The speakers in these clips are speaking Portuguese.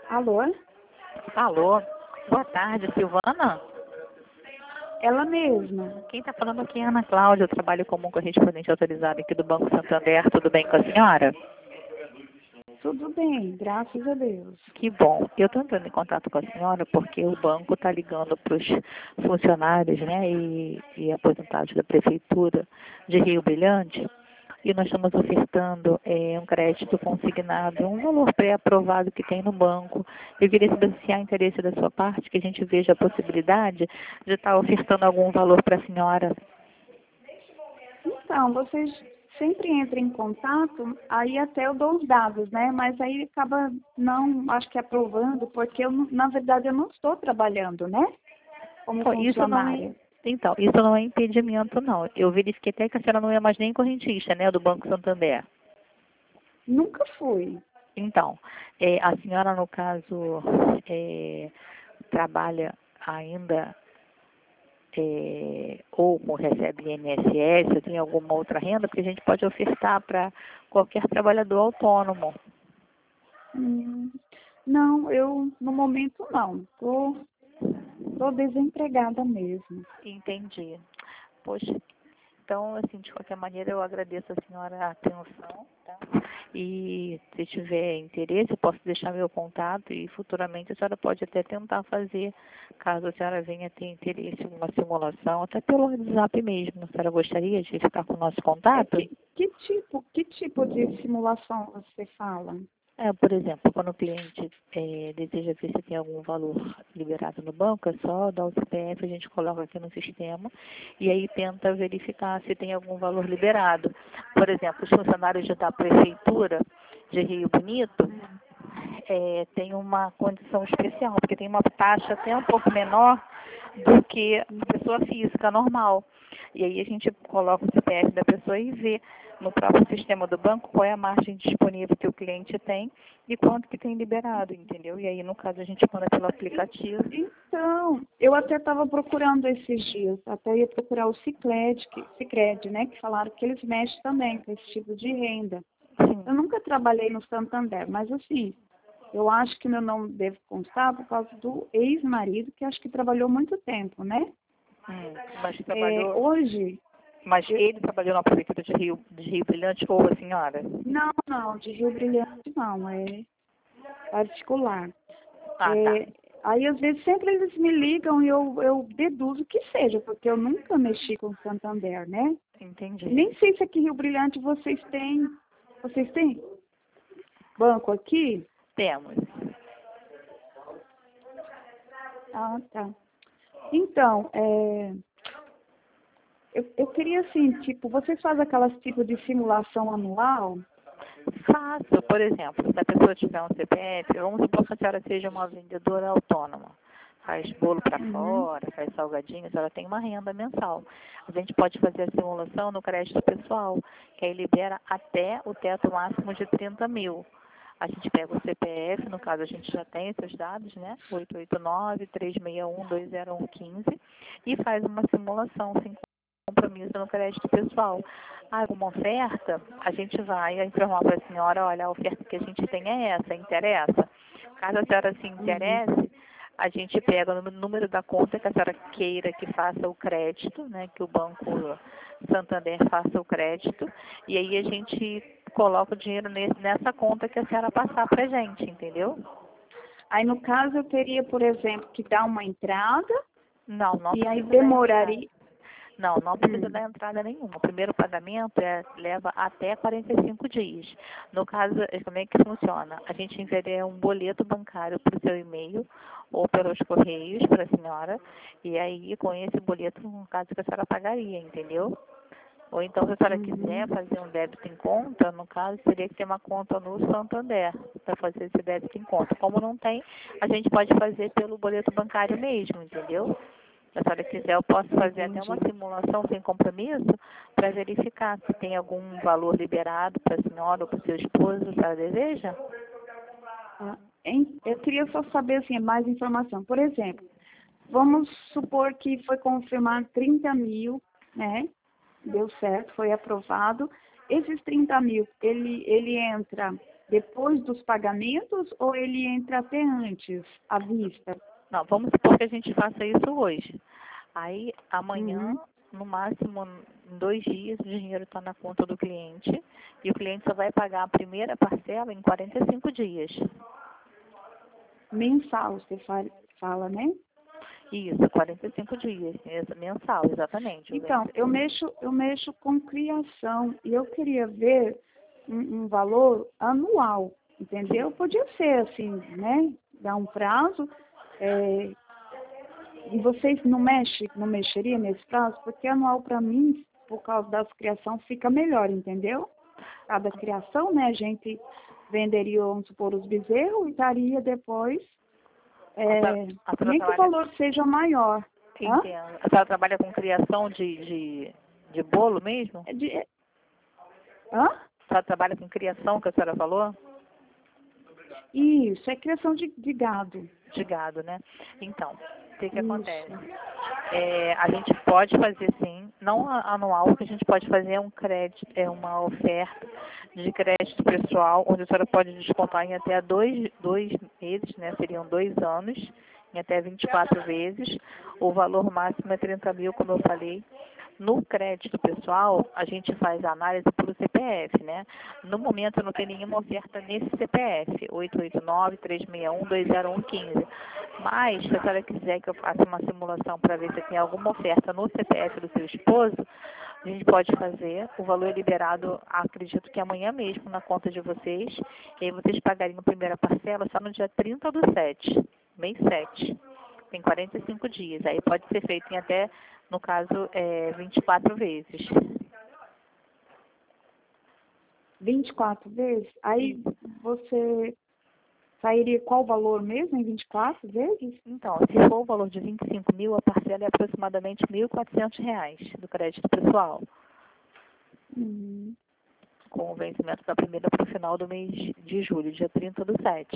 Alô? Alô, boa tarde, Silvana. Ela mesma. Quem está falando aqui é Ana Cláudia, eu trabalho como correspondente autorizada aqui do Banco Santander. Tudo bem com a senhora? Tudo bem, graças a Deus. Que bom. Eu estou entrando em contato com a senhora porque o banco está ligando para os funcionários, né, e aposentados da Prefeitura de Rio Brilhante. E nós estamos ofertando um crédito consignado, um valor pré-aprovado que tem no banco. Eu queria saber se há interesse da sua parte, que a gente veja a possibilidade de estar ofertando algum valor para a senhora. Então, vocês sempre entram em contato, aí até eu dou os dados, né? Mas aí acaba não, acho que aprovando, porque eu, na verdade, eu não estou trabalhando, né? Como Pô, isso não é, funcionária. então, isso não é impedimento, não. Eu verifiquei até que a senhora não é mais nem correntista, né, do Banco Santander. Nunca fui. Então, a senhora, no caso, trabalha ainda ou recebe INSS, ou tem alguma outra renda, porque a gente pode ofertar para qualquer trabalhador autônomo. Hum, não, eu no momento não. Tô desempregada mesmo. Entendi. Poxa, então, assim, de qualquer maneira, eu agradeço a senhora a atenção, tá? E se tiver interesse, eu posso deixar meu contato e futuramente a senhora pode até tentar fazer, caso a senhora venha ter interesse em uma simulação, até pelo WhatsApp mesmo. A senhora gostaria de ficar com o nosso É, contato? que tipo de simulação você fala? Por exemplo, quando o cliente deseja ver se tem algum valor liberado no banco, é só dar o CPF, a gente coloca aqui no sistema e aí tenta verificar se tem algum valor liberado. Por exemplo, os funcionários da Prefeitura de Rio Bonito têm uma condição especial, porque tem uma taxa até um pouco menor do que a pessoa física normal. E aí a gente coloca o CPF da pessoa e vê no próprio sistema do banco qual é a margem disponível que o cliente tem e quanto que tem liberado, entendeu? E aí, no caso, a gente manda pelo aplicativo. Então, eu até estava procurando esses dias, até ia procurar o Sicredi, né, que falaram que eles mexem também com esse tipo de renda. Sim. Eu nunca trabalhei no Santander, mas assim, eu acho que meu nome deve constar por causa do ex-marido, que acho que trabalhou muito tempo, né? Mas trabalhou, Hoje, mas eu- ele trabalhou na prefeitura de Rio Brilhante ou a senhora? não, de Rio Brilhante não, é particular. Ah, tá. É, aí, às vezes, sempre eles me ligam e eu deduzo que seja, porque eu nunca mexi com Santander, né? Entendi. Nem sei se aqui em Rio Brilhante vocês têm banco aqui? Temos. Ah, tá. Então, eu queria assim, tipo, vocês fazem aquelas tipo de simulação anual? Faço, por exemplo, se a pessoa tiver um CPF, vamos supor que a senhora seja uma vendedora autônoma. Faz bolo para Uhum. fora, faz salgadinho, a senhora tem uma renda mensal. A gente pode fazer a simulação no crédito pessoal, que aí libera até o teto máximo de 30 mil. A gente pega o CPF, no caso a gente já tem esses dados, né? 889-361-20115 e faz uma simulação sem compromisso no crédito pessoal. Há alguma oferta, a gente vai informar para a senhora, olha, a oferta que a gente tem é essa, interessa. Caso a senhora se Uhum. interesse, a gente pega o número da conta que a senhora queira que faça o crédito, né, que o Banco Santander faça o crédito, e aí a gente coloca o dinheiro nessa conta que a senhora passar para a gente, entendeu? Aí, no caso, eu teria, por exemplo, que dar uma entrada Não e aí precisa dar entrada. demoraria. Não precisa Hum. dar entrada nenhuma. O primeiro pagamento leva até 45 dias. No caso, como é que funciona? A gente enviaria um boleto bancário para o seu e-mail ou pelos correios para a senhora. E aí, com esse boleto, no caso que a senhora pagaria, entendeu? Ou então, se a senhora quiser Uhum. fazer um débito em conta, no caso, teria que ter uma conta no Santander para fazer esse débito em conta. Como não tem, a gente pode fazer pelo boleto bancário mesmo, entendeu? Se a senhora quiser, eu posso fazer até uma Entendi. simulação sem compromisso para verificar se tem algum valor liberado para a senhora ou para o seu esposo, se ela deseja. Ah, eu queria só saber assim, mais informação. Por exemplo, vamos supor que foi confirmado 30 mil, né? Deu certo, foi aprovado. Esses 30 mil, ele entra. depois dos pagamentos ou ele entra até antes, à vista? Não, vamos supor que a gente faça isso hoje. Aí, amanhã, Uhum. no máximo, em 2 dias, o dinheiro está na conta do cliente e o cliente só vai pagar a primeira parcela em 45 dias. Mensal, você fala, né? Isso, 45 dias, mensal, exatamente. Então, eu mexo com criação e eu queria ver um valor anual, entendeu? Podia ser assim, né? Dar um prazo. E vocês não mexeriam nesse prazo? Porque anual para mim, por causa das criações, fica melhor, entendeu? Cada criação, né? A gente venderia, vamos supor, os bezerros e daria depois, A senhora nem que o trabalha, valor seja maior. Hã? entendo. A senhora trabalha com criação de bolo mesmo? Hã? A senhora trabalha com criação, que a senhora falou? Isso, é criação de gado. De gado, né? Então, o que acontece? Isso. A gente pode fazer sim, não anual, o que a gente pode fazer é um crédito, é uma oferta de crédito pessoal, onde a senhora pode descontar em até dois meses, né? Seriam 2 anos, em até 24 vezes. O valor máximo é 30 mil, como eu falei. No crédito pessoal, a gente faz a análise pelo CPF, né? No momento, não tem nenhuma oferta nesse CPF, 889-361-20115. Mas, se a senhora quiser que eu faça uma simulação para ver se tem alguma oferta no CPF do seu esposo, a gente pode fazer. O valor é liberado, acredito que amanhã mesmo, na conta de vocês. E aí vocês pagariam a primeira parcela só no dia 30/7, mês 7. Tem 45 dias. Aí pode ser feito em até, no caso, 24 vezes. 24 vezes? Aí você sairia qual valor mesmo em 24 vezes? Então, se for o valor de 25 mil, a parcela é aproximadamente R$ 1.400 do crédito pessoal, Uhum. com o vencimento da primeira para o final do mês de julho, dia 30/7.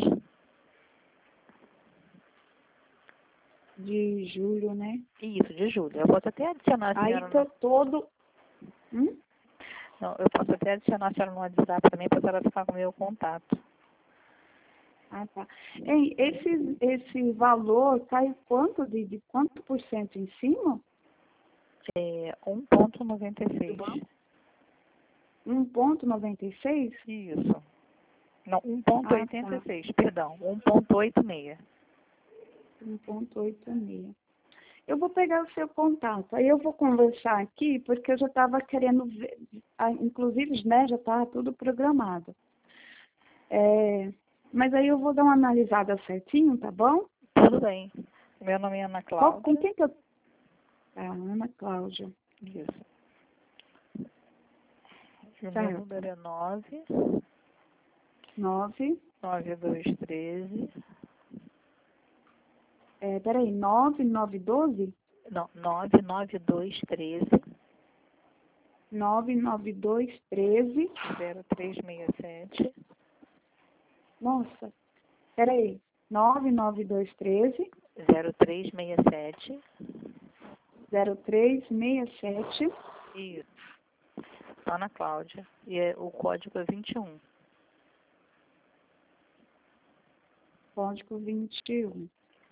De julho, né? Isso, de julho. Eu posso até adicionar a Aí senhora tá no... todo... Hum? Não, eu posso até adicionar a senhora no WhatsApp também para a senhora ficar com o meu contato. Ah, tá. Hein, esse valor cai quanto de quanto por cento em cima? 1,96. 1,96? Isso. Não, Ah, tá. 1,86, perdão. 1,86. 1,86. Eu vou pegar o seu contato. Aí eu vou conversar aqui, porque eu já estava querendo ver, inclusive, né, já está tudo programado. Mas aí eu vou dar uma analisada certinho, tá bom? Tudo bem. Meu nome é Ana Com Cláudia. quem que eu... Ah, Ana Cláudia. Isso. O meu Certo. número é 9. 9213. Peraí, 9912? Não, 99213 99213. 0367 Nossa, peraí. 99213 0367. 0367. Isso. Ana Cláudia. E o código é 21. Código 21.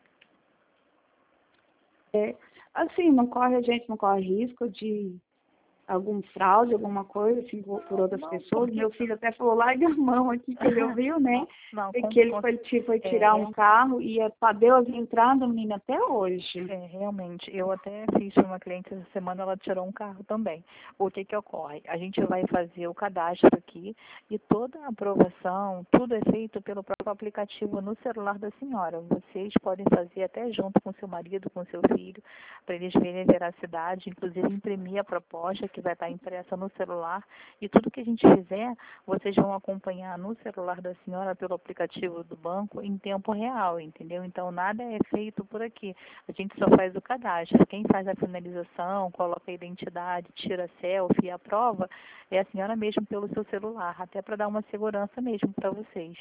Assim, a gente não corre risco de algum fraude, alguma coisa, assim, por outras Não, pessoas. porque... Meu filho até falou, larga a mão aqui, que ele ouviu, né? Não, Que ele foi tirar um carro e deu as entradas, menina, até hoje. realmente, eu até fiz para uma cliente essa semana, ela tirou um carro também. O que ocorre? A gente vai fazer o cadastro aqui e toda a aprovação, tudo é feito pelo próprio aplicativo no celular da senhora. Vocês podem fazer até junto com seu marido, com seu filho, para eles verem a veracidade, inclusive imprimir a proposta que vai estar impressa no celular. E tudo que a gente fizer, vocês vão acompanhar no celular da senhora pelo aplicativo do banco em tempo real, entendeu? Então, nada é feito por aqui. A gente só faz o cadastro. Quem faz a finalização, coloca a identidade, tira a selfie e aprova, é a senhora mesmo pelo seu celular, até para dar uma segurança mesmo para vocês.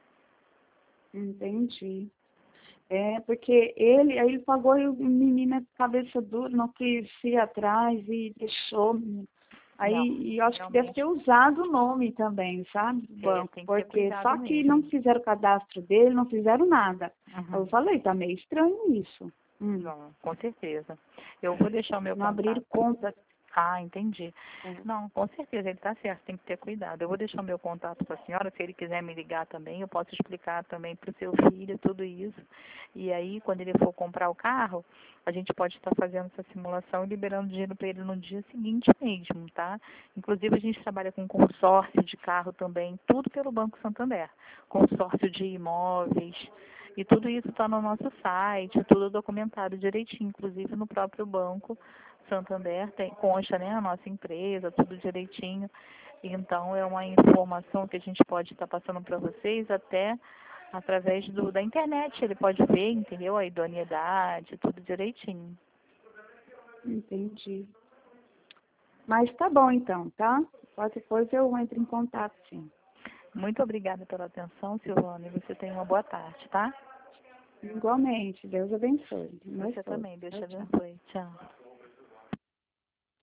Entendi. Porque aí ele pagou e o menino é cabeça dura, não quis ir atrás e deixou. Aí Não, e eu acho que deve realmente. ter usado o nome também, sabe, do banco, Tem que ter porque cuidado só que mesmo. não fizeram o cadastro dele, não fizeram nada. Eu Uhum. falei, tá meio estranho isso. Não, com certeza. Eu vou deixar o meu Não abriram contato. conta. Ah, entendi. É. Não, com certeza, ele está certo, tem que ter cuidado. Eu vou deixar o meu contato para a senhora, se ele quiser me ligar também, eu posso explicar também para o seu filho tudo isso. E aí, quando ele for comprar o carro, a gente pode estar fazendo essa simulação e liberando dinheiro para ele no dia seguinte mesmo, tá? Inclusive, a gente trabalha com consórcio de carro também, tudo pelo Banco Santander. Consórcio de imóveis. E tudo isso está no nosso site, tudo documentado direitinho, inclusive no próprio banco Santander, consta, né, a nossa empresa, tudo direitinho. Então, é uma informação que a gente pode estar passando para vocês até através da internet. Ele pode ver, entendeu? A idoneidade, tudo direitinho. Entendi. Mas tá bom então, tá? Qualquer coisa eu entro em contato, sim. Muito obrigada pela atenção, Silvana, e você tenha uma boa tarde, tá? Igualmente, Deus abençoe. Meu Você esposo. também, Deus Tchau, te tchau. abençoe. Tchau.